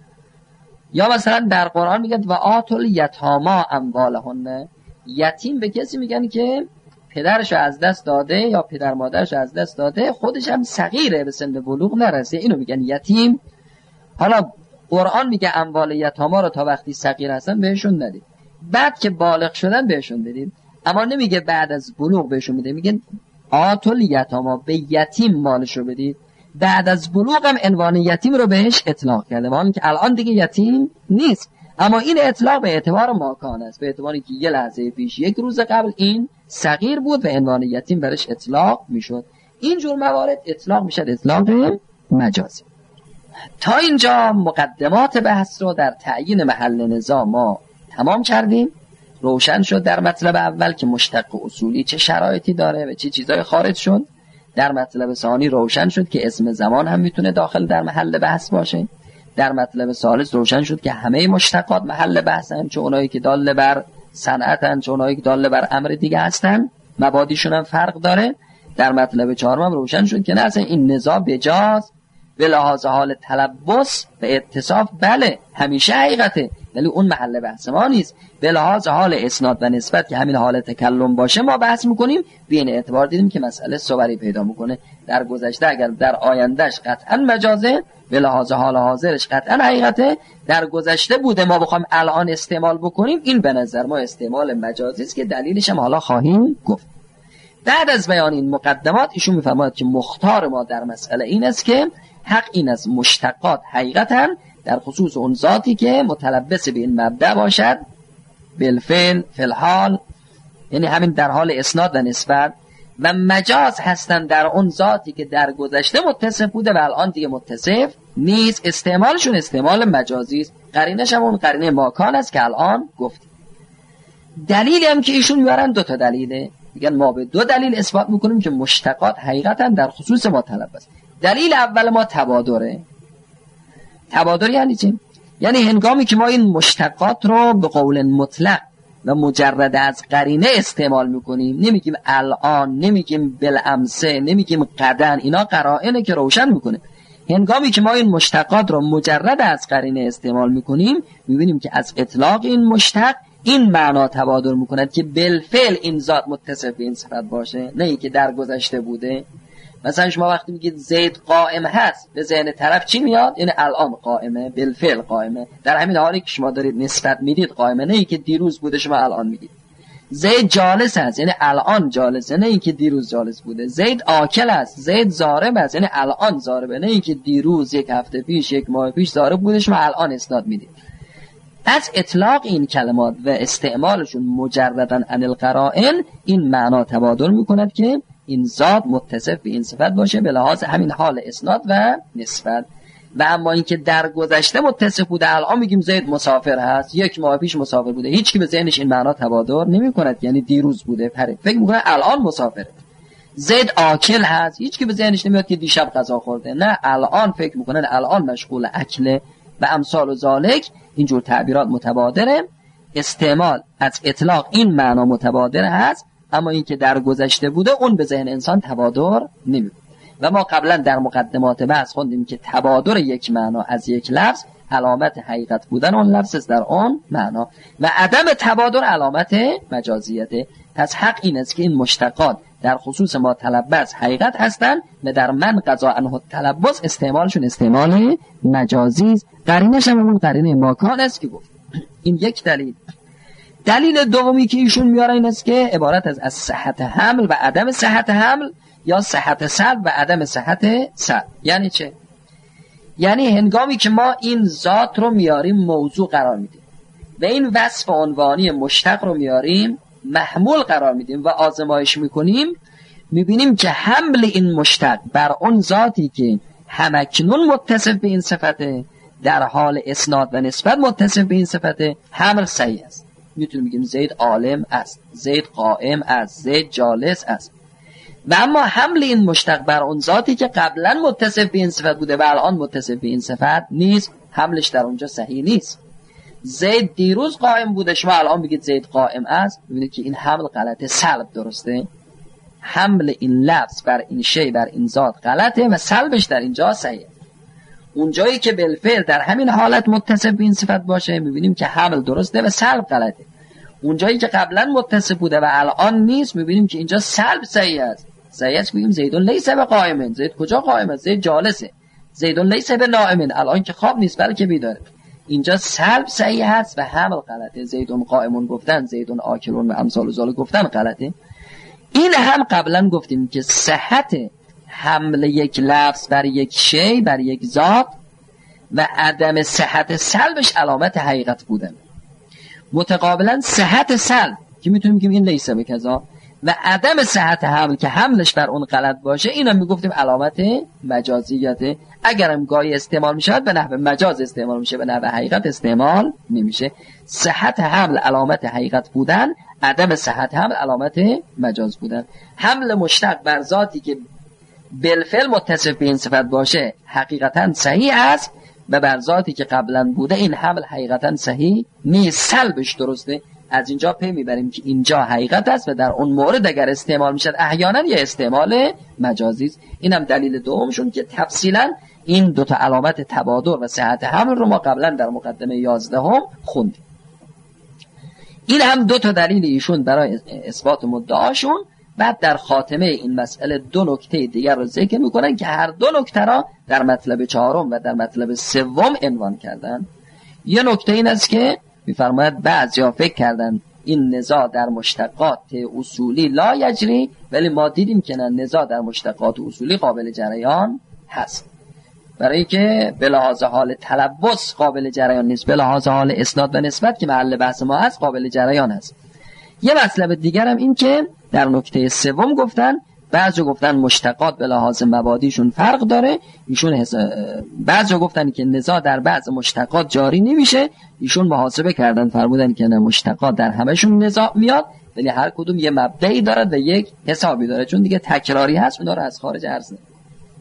یا مثلا در قرآن میگن و آتل یتاما اموالهن، یتیم به کسی میگن که پدرشو از دست داده یا پدر مادرشو از دست داده، خودش هم صغیره، به سن بلوغ نرسه، اینو میگن یتیم. حالا قرآن میگه اموال یتاما رو تا وقتی صغیر هستن بهشون ندید، بعد که بالغ شدن بهشون بدید، اما نمیگه بعد از بلوغ بهشون میده، میگن آتل یتاما، به یتیم مالشو بدید. بعد از بلوغ هم عنوان یتیم رو بهش اطلاق کرده، وان که الان دیگه یتیم نیست، اما این اطلاق به اعتبار ماکان است، به اعتباری که یه لحظه پیش یک روز قبل این صغیر بود و عنوان یتیم برش اطلاق میشد. این جور موارد اطلاق میشد اطلاق مجازی. تا اینجا مقدمات بحث رو در تعیین محل نزاع ما تمام کردیم. روشن شد در مطلب اول که مشتق اصولی چه شرایطی داره و چه چیزای خارج شد. در مطلب ثانی روشن شد که اسم زمان هم میتونه داخل در محل بحث باشه. در مطلب ثالث روشن شد که همه مشتقات محل بحثن، چه اونایی که داله بر صنعتن، چه اونایی که داله بر امر دیگه هستن، مبادیشون هم فرق داره. در مطلب چهارم هم روشن شد که نه اصلا این نزاع بجاز به لحاظ حال تلبس به اتصاف بله همیشه حقیقته، ولی اون محل بحث ما نیست. به لحاظ حال اسناد و نسبت که همین حال تکلم باشه ما بحث میکنیم. بین اعتبار دیدیم که مسئله صوری پیدا میکنه. در گذشته اگر در آیندهش قطعا مجازه، به لحاظ حال حاضرش قطعا حقیقته. در گذشته بوده ما بخوایم الان استعمال بکنیم، این به نظر ما استعمال مجازی است که دلیلش هم حالا خواهیم گفت. بعد از بیان این مقدمات ایشون میفرماید که مختار ما در مسئله این است که حق این از مشتقات حقیقتا در خصوص اون ذاتی که متلبس به این مبدأ باشد، بالفعل فی الحال، یعنی همین در حال اسناد و نسبت، و مجاز هستن در اون ذاتی که در گذشته متصف بوده و الان دیگه متصف نیست. استعمالشون استعمال مجازی است. قرینش هم اون قرینه ماکان است که الان گفتیم. دلیلی هم که ایشون میبرن دو تا دلیله، میگن ما به دو دلیل اثبات میکنیم که مشتقات حقیقتا در خصوص متلبس. دلیل اول ما تبادره. تبادر یعنی چی؟ یعنی هنگامی که ما این مشتقات رو به قول مطلق و مجرد از قرینه استعمال میکنیم، نمیگیم الان، نمیگیم بالامسه، نمیگیم قدن، اینا قرائنه که روشن میکنه. هنگامی که ما این مشتقات رو مجرد از قرینه استعمال میکنیم، میبینیم که از اطلاق این مشتق این معنا تبادر میکند که بالفعل این ذات متصف به این صفت باشه، نه اینکه در گذشته بوده. مثلا شما وقتی میگید زید قائم هست، به ذهن طرف چی میاد؟ یعنی الان قائمه، بالفعل قائمه. در همین حالی که شما دارید نسبت میدید قائمه، نه اینکه دیروز بوده شما الان میگید. زید جالس است، یعنی الان جالسه، نه اینکه دیروز جالس بوده. زید آکل است، زید ضارب است، یعنی الان ضاربه، نه اینکه دیروز، یک هفته پیش، یک ماه پیش ضارب بوده شما الان اسناد میدید. از اطلاق این کلمات و استعمالشون مجرداً عن القرائن این معنا تبادر میکند که این ذات متصف به این صفت باشه به لحاظ همین حال اسناد و نسبت. و اما اینکه در گذشته متصف بوده، الان میگیم زید مسافر هست، یک ماه پیش مسافر بوده، هیچ کی به ذهنش این معنا تبادر نمیکند، یعنی دیروز بوده، پره فکر میکنه الان مسافره. زید آکل هست، هیچ کی به ذهنش نمیاد که دیشب غذا خورده، نه الان فکر میکنه الان مشغول اکله و امثال و ذالک. اینجور تعبیرات متبادره. استعمال از اطلاق این معنا متبادر هست، اما این که در گذشته بوده اون به ذهن انسان تبادر نمی‌کنه. و ما قبلا در مقدمات بحث خوندیم که تبادر یک معنا از یک لفظ علامت حقیقت بودن اون لفظ است در اون معنا، و عدم تبادر علامت مجازیته. پس حق این است که این مشتقات در خصوص ما تلبس حقیقت هستند و در من قضا عنه تلبس استعمالشون استعمال مجازی است. قرینش هم اون قرینه ماکان است که گفت. این یک دلیل. دلیل دومی که ایشون میاره این است که عبارت از از صحت حمل و عدم صحت حمل یا صحت سلب و عدم صحت سلب. یعنی چه؟ یعنی هنگامی که ما این ذات رو میاریم موضوع قرار میدیم و این وصف عنوانی مشتق رو میاریم محمول قرار میدیم و آزمایش میکنیم، میبینیم که حمل این مشتق بر اون ذاتی که همکنون متصف به این صفته در حال اسناد و نسبت متصف به این صفته حمل صحیح است. میتونیم بگیم زید عالم است، زید قائم است، زید جالس است. و اما حمل این مشتق بر اون ذاتی که قبلا متصف به این صفت بوده و الان متصف به این صفت نیست، حملش در اونجا صحیح نیست. زید دیروز قائم بوده، شما الان بگید زید قائم است، ببینید که این حمل غلطه، سلب درسته. حمل این لفظ بر این شی بر این ذات غلطه و سلبش در اینجا صحیحه. اون جایی که بالفعل در همین حالت متصف به این صفت باشه میبینیم که حمل درسته و سلب غلطه. اون جایی که قبلا متصف بوده و الان نیست میبینیم که اینجا سلب صحیح است. صحیح است بگیم زیدون لیس به قائمن، زید کجا قائمه؟ زید جالسه. زیدون لیس به نائمن، الان که خواب نیست بلکه بیداره. اینجا سلب صحیح است و حمل غلطه. زیدون قائمون گفتن، زیدون آکلون و امثال ذالک گفتن غلطه. این هم قبلا گفتیم که صحت حمل یک لفظ بر یک شی بر یک ذات و عدم صحت سلبش علامت حقیقت بودن. متقابلا صحت سلب که میتونیم بگیم این لیسه به کذا و عدم صحت حمل که حملش بر اون غلط باشه اینا میگفتیم علامت مجازیته. اگرم گاهی استعمال میشه به نحو مجاز استعمال میشه، به نحو حقیقت استعمال نمیشه. صحت حمل علامت حقیقت بودن، عدم صحت حمل علامت مجاز بودن. حمل مشتق بر ذاتی که بالفعل متصف به این صفت باشه حقیقتا صحیح است و بر ذاتی که قبلا بوده این حمل حقیقتا صحیح نیست، سلبش درسته. از اینجا پی میبریم که اینجا حقیقت است و در اون مورد اگر استعمال میشد احیانا یه استعمال مجازی است. اینم دلیل دومشون که تفصیلا این دوتا علامت تبادر و صحت حمل رو ما قبلا در مقدمه یازدهم خوندیم. این هم دوتا دلیل ایشون برای اثبات مدعاشون. بعد در خاتمه این مسئله دو نکته دیگر رو ذکر میکنن که هر دو نکته را در مطلب چهارم و در مطلب سوم عنوان کردن. یه نکته این است که میفرماید بعضیا فکر کردن این نزاع در مشتقات اصولی لا یجری، ولی ما دیدیم که نه، نزاع در مشتقات اصولی قابل جریان هست، برای که به لحاظ حال تلبس قابل جریان نیست، به لحاظ حال اسناد و نسبت که محل بحث ما هست قابل جریان هست. یه مطلب دیگر هم این که در نکته سوم گفتن بعضی گفتن مشتقات به لحاظ مبادیشون فرق داره، ایشون حس... بعضی گفتن که نزاع در بعض مشتقات جاری نمیشه، ایشون محاسبه کردن فرمودن که نه، مشتقات در همشون نزاع میاد، ولی هر کدوم یه مبدعی دارد و یک حسابی داره، چون دیگه تکراری هست اونا رو از خارج عرض نمید.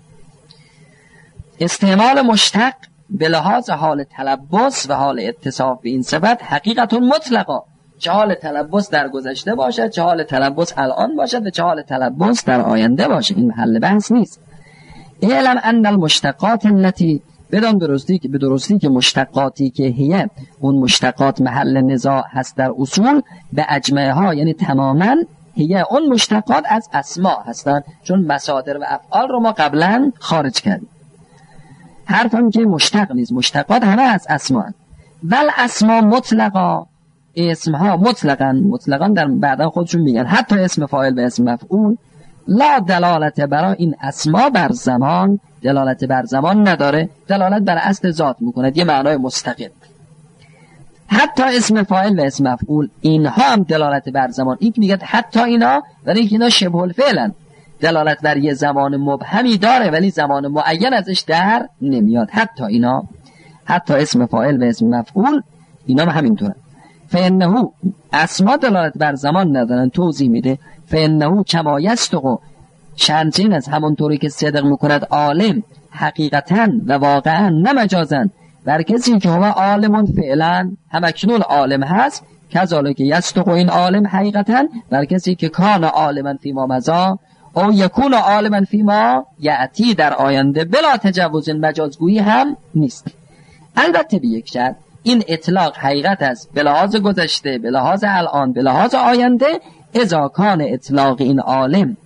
استعمال مشتق به لحاظ حال تلبس و حال اتصاف به این صفت حقیقت مطلقا، چه حال تلبس در گذشته باشد، چه حال تلبس الان باشد و چه حال تلبس در آینده باشد، این محل بحث نیست. اعلم ان المشتقات التي، بدان درستی که به درستی که مشتقاتی که هیه اون مشتقات محل نزاع هست در اصول، به اجمعه ها یعنی تماما هیه اون مشتقات از اسما هستند، چون مصادر و افعال رو ما قبلا خارج کردیم. حرفم که مشتق نیست، مشتقات همه از اسما هست. ول اسما مطلقا، اسمها مطلقاً مطلقاً در بعدا خودشون میگن حتی اسم فاعل به اسم مفعول لا دلالت برای این اسما بر زمان، دلالت بر زمان نداره، دلالت بر اصل ذات میکنه، یه معنای مستقل. حتی اسم فاعل و اسم مفعول اینها هم دلالت بر زمان، این میگه حتی اینا، ولی اینا شبه الفعلن، دلالت بر یه زمان مبهمی داره ولی زمان معین ازش در نمیاد. حتی اینا، حتی اسم فاعل و اسم مفعول اینا هم همینطوره. فانه اسما دلالت بر زمان ندارن، توضیح میده. فانه کما یصدق، چندین از همونطوری که صدق میکند عالم حقیقتا و واقعا نه مجازا، بر کسی که هو عالمون فعلا همکنون عالم هست، کذالک یصدق این عالم حقیقتا بر کسی که کان عالما فیما مضا او یکون عالما فیما یأتی، در آینده بلا تجوز مجازگویی هم نیست. البته به یک شرط، این اطلاق حقیقت است به لحاظ گذشته، به لحاظ الان، به لحاظ آینده، اذا کان اطلاق این عالم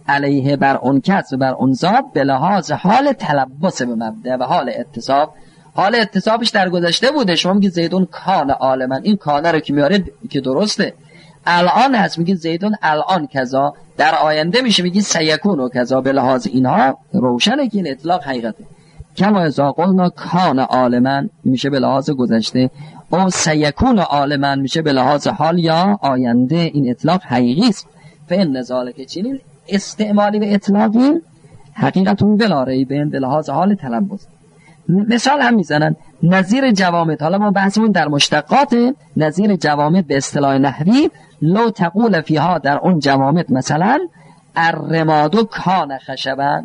علیه بر اون کس و بر اون ذات به لحاظ حال تلبس به مبدأ و حال اتصاف. حال اتصافش در گذشته بوده، شما میگید زیدون کان عالما، این کانه رو که میارید که درسته الان هست، میگید زیدون الان کذا، در آینده میشه میگید سیکون و کذا. به لحاظ اینها روشنه که این اطلاق حقیقته. کما اذا قلنا کان عالما میشه به لحاظ گذشته، او سیکون عالما میشه به لحاظ حال یا آینده. این اطلاق حقیقی است. فان ذالک چنین استعمالی و اطلاقی حقیقتون بلا ریب به لحاظ حال تلبس. مثال هم میزنن نظیر جوامد. حالا ما بحثمون در مشتقات، نظیر جوامد به اصطلاح نحوی لو تقول فیها، در اون جوامد مثلا الرماد کان خشبا،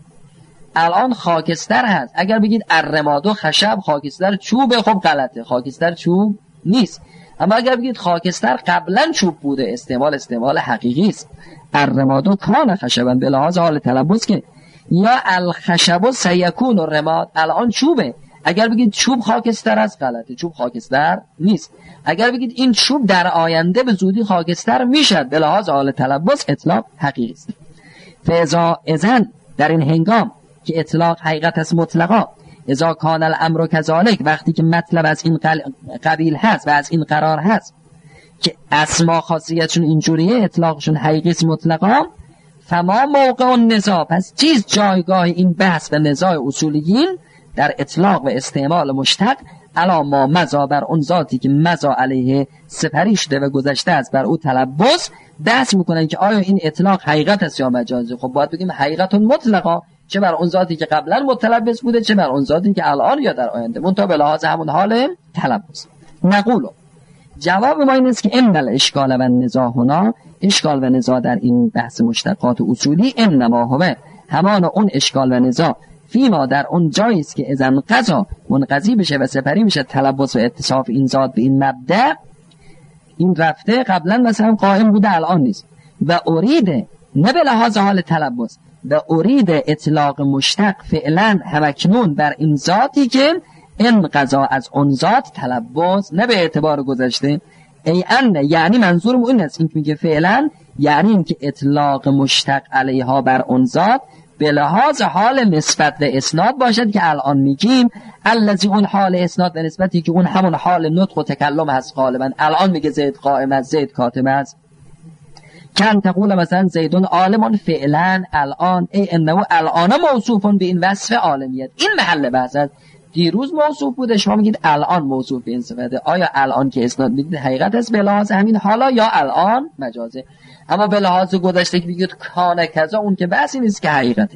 الان خاکستر هست. اگر بگید الرماد خشب، خاکستر چوبه، خب غلطه، خاکستر چوب نیست. اما اگر بگید خاکستر قبلا چوب بوده، استعمال استعمال حقیقی است. الرماد کان خشبا به لحاظ حال تلبس که، یا الخشب سیکون الرماد، الان چوبه. اگر بگید چوب خاکستر است غلطه، چوب خاکستر نیست. اگر بگید این چوب در آینده به زودی خاکستر میشد، به لحاظ حال تلبس اطلاق حقیقی است. فاذا اذن در این هنگام که اطلاق حقیقت است مطلقا، اذا کان الامر کذالک، وقتی که مطلب از این قبیل هست و از این قرار هست که اسما خاصیتشون اینجوریه، اطلاقشون حقیقی است مطلقا، فما موقع النزاع، پس چیز جایگاه این بحث و نزاع اصولیین در اطلاق و استعمال مشتق علا ما مزا، بر اون ذاتی که مزا علیه سپری شده و گذشته است بر او تلبس، بحث میکنن که آیا این اطلاق حقیقت است یا مجازی. خب باید بگیم حقیقت مطلقا، چه بر اون ذاتی که قبلا متلبس بوده، چه بر اون ذاتی که الان یا در آینده، منتها به لحاظ همون حال تلبس. نقولو، جواب ما این است که ان الاشکال و النزاع هنا، اشکال و نزاع در این بحث مشتقات اصولی، انما هو، همان اون اشکال و نزاع فیما در اون جایی است که اذن قضا منقضی بشه و سپری میشه تلبس و اتصاف این ذات به این مبدأ، این رفته قبلا مثلا قائم بوده الان نیست، و اريد نه به لحاظ حال تلبس، و اريد اطلاق مشتق فعلا همکنون بر این ذاتی که این قضا از اون ذات تلبس، نه به اعتبار گذشته. ای ان، یعنی منظورم این است، این که میگه فعلا یعنی این که اطلاق مشتق علیها بر اون ذات به لحاظ حال نسبت و اسناد باشد که الان میگیم الذی، اون حال اسناد و نسبتی که اون همون حال نطق و تکلم هست غالبا. الان میگه زید قائم است، زید کاتب است. کن تقول مثلا زیدون عالمون فعلا الان، ای انه الان موصوفون به این وصف عالمیت. این محل بحث است. دیروز موصوف بوده، شما میگید الان موصوف به این صفته. آیا الان که اسناد میگید حقیقت است به لحاظ همین حالا یا الان مجازه؟ اما به لحاظ گذشته که میگید کان کذا، اون که بحثی نیست که حقیقته.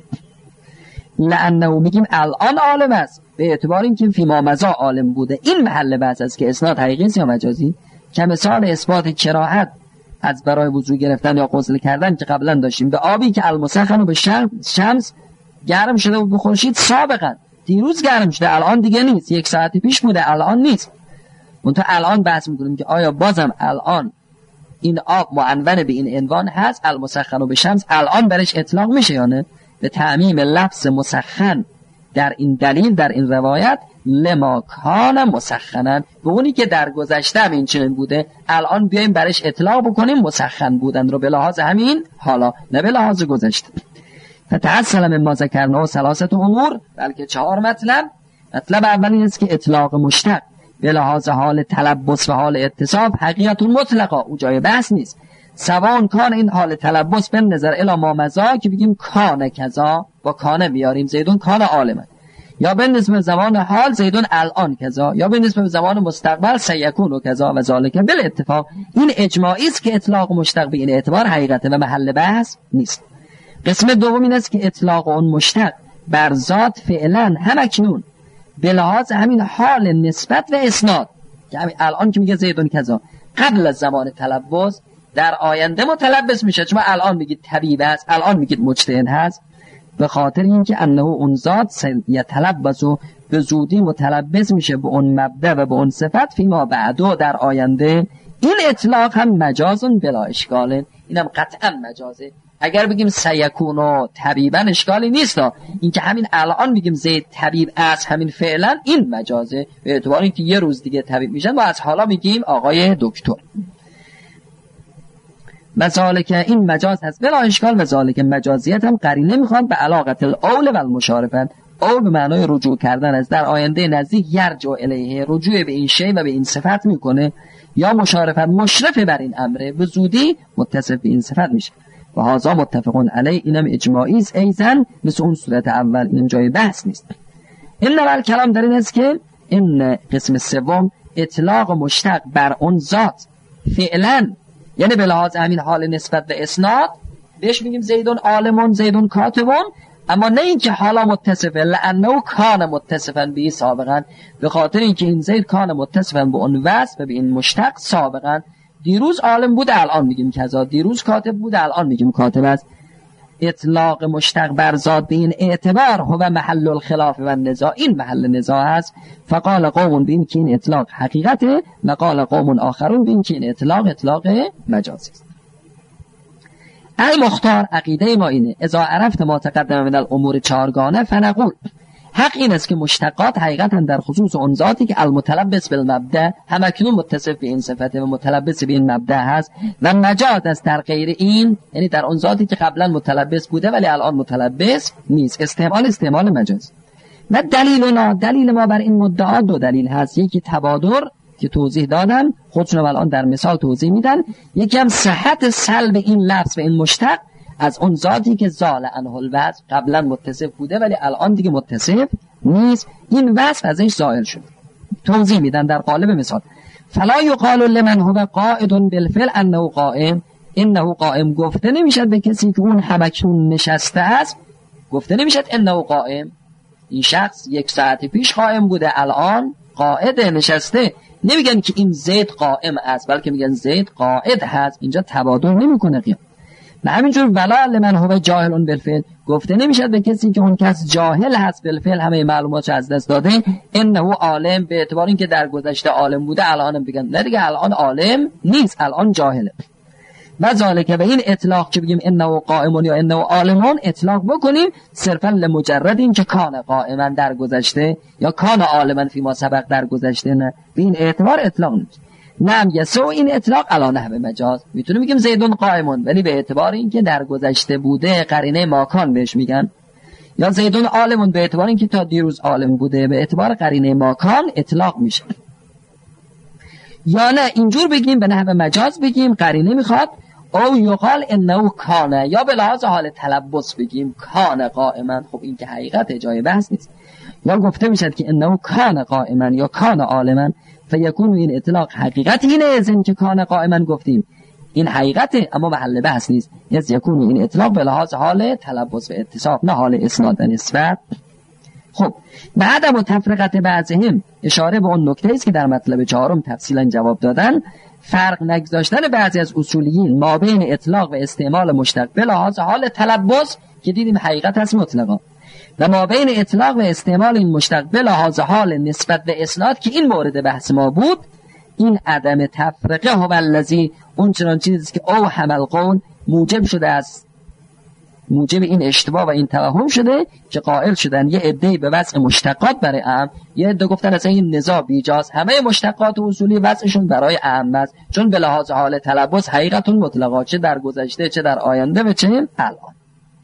لانه میگیم الان عالم است به اعتبار اینکه فیما مضی عالم بوده. این محل بحث است که اسناد حقیقی است یا مجازی. که مثال اثبات کراهت از برای وضو گرفتن یا غسل کردن که قبلا داشتیم، به آبی که المسخن و به شمس گرم شده و به خورشید سابقا، دیروز گرم شده الان دیگه نیست، یک ساعتی پیش بوده الان نیست. منتها الان بحث میکنیم که آیا بازم الان این آب معنون به این عنوان هست، المسخن و به شمس، الان برش اطلاق میشه یا نه؟ به تعمیم لفظ مسخن در این دلیل، در این روایت، لما کان مسخنن، به اونی که در گذشته هم این چنین بوده، الان بیایم برش اطلاق بکنیم مسخن بودن رو به لحاظ همین حالا، نه به لحاظ گذشته. فتحصل من ما ذکرنا ثلاثه امور، بلکه چهار مطلب. مطلب اول این است که اطلاق مشتق به لحاظ حال تلبس و حال اتصاف حقیقت مطلقا، او جای بحث نیست. سوان کان، این حال تلبس به نظر الی ما مزا که بگیم کان کذا، با کان بیاریم زیدون کان عالمه، یا به نسبت زمان حال زیدون الان کذا، یا به نسبت زمان مستقبل سیکون و کذا و ذالک بالاتفاق. این اجماعی است که اطلاق مشتق به این اعتبار حقیقته و محل بحث نیست. قسم دوم این است که اطلاق اون مشتق بر ذات فعلا همکنون به لحاظ همین حال نسبت و اسناد، که همین الان که میگه زیدون کذا قبل از زمان تلبس، در آینده متلبس میشه. چون الان میگید طبیب است، الان میگید مجتهد هست، به خاطر اینکه انه اون ذات یتلبس و به زودی متلبس میشه به اون مبدأ و به اون صفت فیما بعدو در آینده. این اطلاق هم مجازون بلا اشکاله، اینم قطعا مجازه. اگر بگیم سیکون و طبیبا اشکالی نیست، این که همین الان بگیم زید طبیب است همین فعلا، این مجازه به اعتبار اینکه یه روز دیگه طبیب میشن و از حالا میگیم آقای دکتر. و ذالک این مجاز هست بلا اشکال، و ذالک مجازیت هم قرینه میخواد به علاقت الاول و المشارفت. اول به معنای رجوع کردن است، در آینده نزدیک یرجع الیه، رجوع به این شی و به این صفت میکنه، یا مشارفت مشرف بر این امره، به زودی متصف به این صفت میشه. و هذا متفقون علیه، اینم اجماعی است ایزن مثل اون صورت اول، این جای بحث نیست. این نوال کلام در این است که این قسم سوم اطلاق مشتق بر اون ذات فعلا، یعنی به لحاظ همین حال نسبت به اسناد بهش میگیم زیدون عالمون زیدون کاتبون، اما نه اینکه حالا متصفه، لانه کان متصفا به سابقا، به خاطر اینکه این زید کان متصفا به اون وصف و به این مشتق سابقا. دیروز عالم بود الان میگیم کذا، دیروز کاتب بود الان میگیم کاتب است. اطلاق مشتق بر ذات به این اعتبار هو محل الخلاف و النزاع، این محل نزاع است. فقال قوم بین که این اطلاق حقیقته، و قال قوم آخرون بین که این اطلاق اطلاق مجازی است. المختار عقیده ما اینه اذا عرفت ما تقدم من الامور چارگانه فنقول، حق این است که مشتقات حقیقتا در خصوص اون ذاتی که المتلبس بالمبدأ همکنون متصف به این صفته و متلبس به این مبدأ هست، و مجاز است در غیر این، یعنی در اون ذاتی که قبلا متلبس بوده ولی الان متلبس نیست، استعمال استعمال مجاز. و دلیلنا، دلیل ما بر این مدعا دو دلیل هست، یکی تبادر که توضیح دادم خودشون الان در مثال توضیح میدن، یکی هم صحت سلب این لفظ و این مشتق از اون ذاتی که زال عنه الوصف، قبلا متصف بوده ولی الان دیگه متصف نیست، این وصف ازش زائل شد. توضیح میدن در قالب مثال. فلا یقال لمن هو قائد بالفعل انه قائم، انه قائم گفته نمیشد به کسی که اون همکنون نشسته است، گفته نمیشد انه قائم، این شخص یک ساعت پیش قائم بوده الان قائد نشسته، نمیگن که این زید قائم است بلکه میگن زید قائد هست، اینجا تبادل نمیکنه قیام. و همینجور ولا لمن هو جاهل بالفعل، گفته نمیشد به کسی که اون کس جاهل هست بالفعل، همه معلومات از دست داده، انه عالم، به اعتبار اینکه در گذشته عالم بوده الان بگن نه دیگه الان عالم نیست، الان جاهله. و ذالک، و این اطلاق که بگیم انه قائمون یا انه عالمون اطلاق بکنیم صرفا لمجرد این که کان قائما در گذشته یا کان عالما فی ما سبق در گذشته، نه به این اعتبار اطلاق نیست. نعم یسو این اطلاق علی نحو مجاز، میتونیم بگیم زیدون قائمون ولی به اعتبار اینکه در گذشته بوده قرینه ماکان بهش میگن، یا زیدون عالمون به اعتبار اینکه تا دیروز عالم بوده به اعتبار قرینه ماکان اطلاق میشه. یا نه اینجور بگیم به نحو مجاز بگیم قرینه میخواد او یقال انه کانه، یا به لحاظ حال تلبس بگیم کان قائما، خب این که حقیقت جای بحث نیست، یا گفته میشد که انه کان قائما یا کان عالما، فیکون این اطلاق حقیقت اینه از این که کان قائما گفتیم این حقیقته اما محل بحث نیست، از یکون این اطلاق به لحاظ حال تلبس و اتصاف نه حال اسناد و نسبت. خب بعد متفرقت بعضهم اشاره به اون نکته است که در مطلب چهارم تفصیلا جواب دادن، فرق نگذاشتن بعضی از اصولیین ما بین اطلاق و استعمال مشتق به لحاظ حال تلبس که دیدیم حقیقت هست مطلقا، و ما بین اطلاق و استعمال این مشتق به لحاظ حال نسبت به اسناد که این مورد بحث ما بود. این عدم تفرقه هو الذی، اون چنان چیزی که او حمل قول موجب شده است، موجب این اشتباه و این توهم شده که قائل شدن یه عده‌ای به وضع مشتقات برای اعم، یه عده گفتن اصلا این نزاع بیجاست، همه مشتقات اصولی وضعشون برای اعم است، چون به لحاظ حال تلبس حقیقتون مطلقات چه در گذشته چه در آینده و چه الان.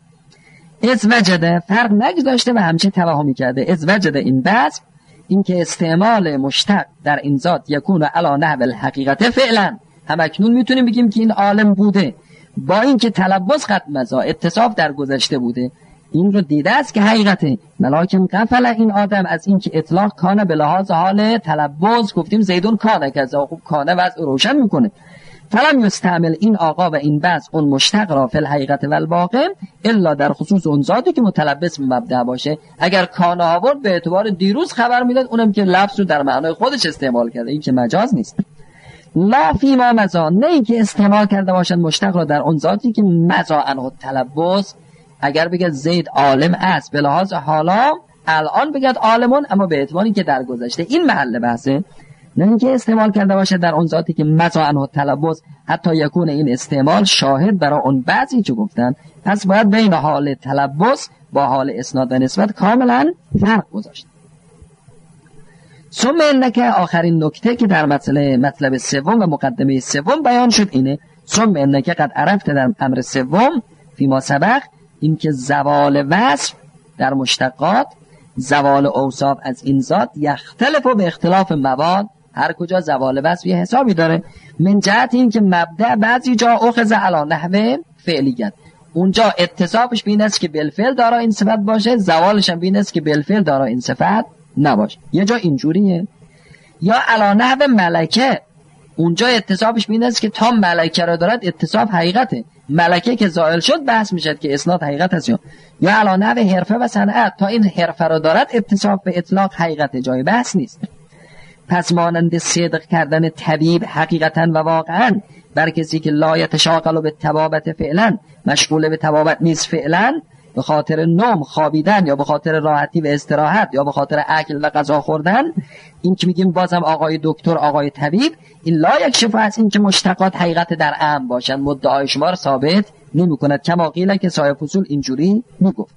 از وجده فرق نگذاشته و همچه توهمی کرده. از وجده این بحث این که استعمال مشتق در این ذات یکون علی نحو الحقیقت فعلا، هم اکنون میتونیم بگیم که این عالم بوده با این که تلبس قد مزا اتصاف در گذشته بوده، این رو دیده است که حقیقته، ملاکن قفل این آدم از این که اطلاق کانه به لحاظ حال تلبس، گفتیم زیدون کانه کذا، خوب کانه وضع روشن میکنه، فلم یستعمل این آقا و این بس اون مشتق را فی الحقیقت و الواقع الا در خصوص اون ذاتی که متلبس به مبدأ باشه. اگر کانه آورد به اعتبار دیروز خبر میداد، اونم که لفظ رو در معنای خودش استعمال کرده، این که مجاز نیست. لا فی ما مزا، نه این که استعمال کرده باشن مشتق را در اون ذاتی که مزا عنه تلبس، اگر بگه زید عالم است به لحاظ حالا الان بگه عالمون اما به اعتباری که در گذشته، این محل بحثه. نه اینکه استعمال کرده باشه در اون ذاتی که مزا عنه تلبس، حتی یکون این استعمال شاهد برای اون بعضی که گفتن، پس باید بین حال تلبس با حال اسناد و نسبت کاملا فرق گذاشت. ثم انک، آخرین نکته که در مطلب مطلب سوم و مقدمه سوم بیان شد اینه، ثم انک قد عرفت در امر سوم فیما سبق، این که زوال وصف در مشتقات، زوال اوصاف از این ذات یختلف و به اختلاف مواد، هر کجا زوال وصف یه حسابی داره. من جهت این که مبدأ بعضی جا اخذ علی نحو فعلیت، اونجا اتصافش به این است که بالفعل دارا این صفت باشه، زوالش هم به این است که بالفعل دارا این صفت نباشه. یه جا اینجوریه. یا علی نحو ملکه، اونجا اتصافش به این است که تا ملکه را دارد اتصاف حقیقته، ملکه که زائل شد بحث میشد که اسناد حقیقت است. یا علی نحو حرفه و صنعت، تا این حرفه را دارد اتصاف به اطلاق حقیقت، جای بحث نیست. پس مانند صدق کردن طبیب حقیقتا و واقعا بر کسی که لا یتشاغل به طبابت فعلا، مشغول به طبابت نیست فعلا، به خاطر نوم خوابیدن یا به خاطر راحتی و استراحت یا به خاطر اکل و غذا خوردن، این که میگیم بازم آقای دکتر آقای طبیب، این لا یکشف از این که مشتقات حقیقت در عام باشن مدعای شما را ثابت نمی کند. کما قیل که صاحب فصول اینجوری میگفت.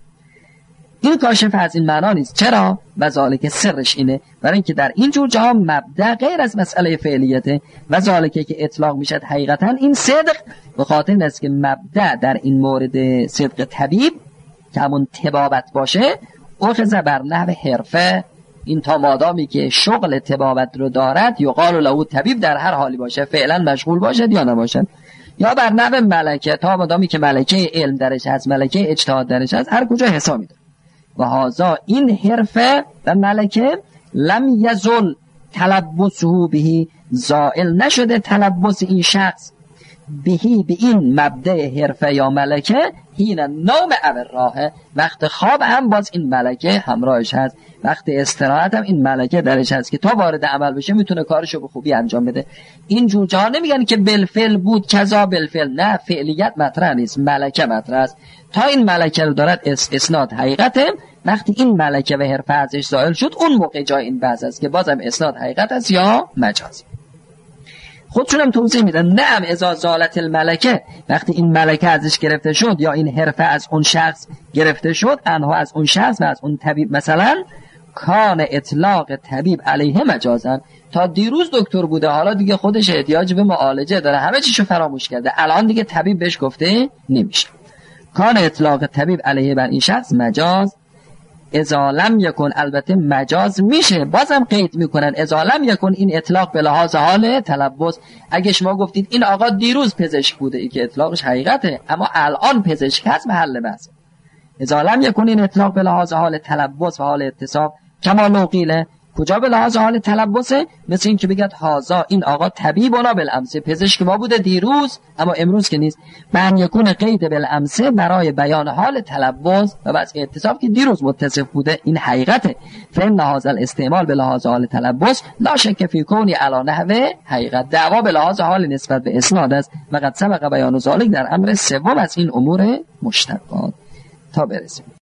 این کاشف از این معنا نیست. چرا؟ و ذالک سرش اینه، برای اینکه در این جور جاها مبدأ غیر از مسئله فعلیته و ذالک که اطلاق میشد حقیقتا این صدق، به خاطر این است که مبدأ در این مورد صدق طبیب که همون طبابت باشه اخذ بر نحو حرفه، این تا مادامی که شغل طبابت رو دارد یقال له طبیب، در هر حالی باشه فعلا مشغول باشد یا نباشد. یا بر نحو ملکه، تا مادامی که ملکه علم درش هست، ملکه اجتهاد درش هست، هر کجا حساب میده. و هذا این حرفه و ملکه لم یزل تلبسه بهی، زائل نشده تلبس این شخص بهی به این مبدأ حرفه یا ملکه، هین نوم او راحه، وقت خواب هم باز این ملکه همراهش هست، وقت استراحت هم این ملکه درش هست که تا وارد عمل بشه میتونه کارشو به خوبی انجام بده. این جور جاها نمیگن که بالفعل بود کذا بالفعل، نه، فعلیت مطرح نیست، ملکه مطرح است. تا این ملکه رو دارد اسناد حقیقته، وقتی این ملکه و حرفه ازش زائل شد اون موقع جای این بحث است که بازم اسناد حقیقت است یا مجاز. خودشون هم توضیح میدن نعم اذا زالت الملکه، وقتی این ملکه ازش گرفته شد یا این حرفه از اون شخص گرفته شد، انها از اون شخص و از اون طبیب، مثلا کان اطلاق طبیب علیه مجازن، تا دیروز دکتر بوده حالا دیگه خودش احتیاج به معالجه داره، همه چیشو فراموش کرده، الان دیگه طبیب بهش گفته نمیشه. کان اطلاق طبیب علیه بر این شخص مجاز، اذا لم یکن، البته مجاز میشه، بازم قید میکنن اذا لم یکن این اطلاق به لحاظ حال تلبس. اگه شما گفتید این آقا دیروز پزشک بوده، ای که اطلاقش حقیقته، اما الان پزشک هست، محل بحث. اذا لم یکن این اطلاق به لحاظ حال تلبس و حال اتصاف، کما لو قیله، کجا به لحاظ حال تلبسه؟ مثل این که بگید هازا، این آقا طبیبنا بالامس، پزشک ما بوده دیروز اما امروز که نیست. من یکون قید بالامس برای بیان حال تلبس و بس اتصاف که دیروز متصف بوده، این حقیقته. فهم لحاظ الاستعمال به لحاظ حال تلبس لا شک فی کونی علی نحو حقیقت، دعوا به لحاظ حال نسبت به اسناد است و قد سبق بیان ذلک در امر سوم از این امور مشتقات. تا برسیم